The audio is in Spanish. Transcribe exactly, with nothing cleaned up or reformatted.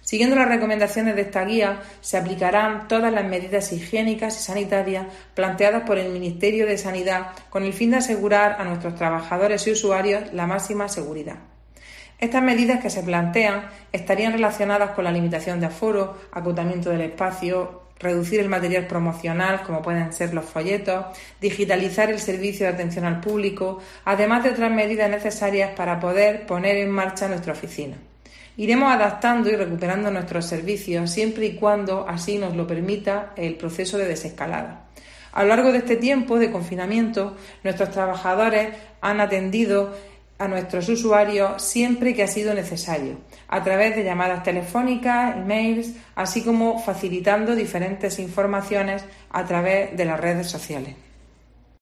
Siguiendo las recomendaciones de esta guía, se aplicarán todas las medidas higiénicas y sanitarias planteadas por el Ministerio de Sanidad con el fin de asegurar a nuestros trabajadores y usuarios la máxima seguridad. Estas medidas que se plantean estarían relacionadas con la limitación de aforo, acotamiento del espacio, reducir el material promocional, como pueden ser los folletos, digitalizar el servicio de atención al público, además de otras medidas necesarias para poder poner en marcha nuestra oficina. Iremos adaptando y recuperando nuestros servicios siempre y cuando así nos lo permita el proceso de desescalada. A lo largo de este tiempo de confinamiento, nuestros trabajadores han atendido a nuestros usuarios siempre que ha sido necesario, a través de llamadas telefónicas, emails, así como facilitando diferentes informaciones a través de las redes sociales.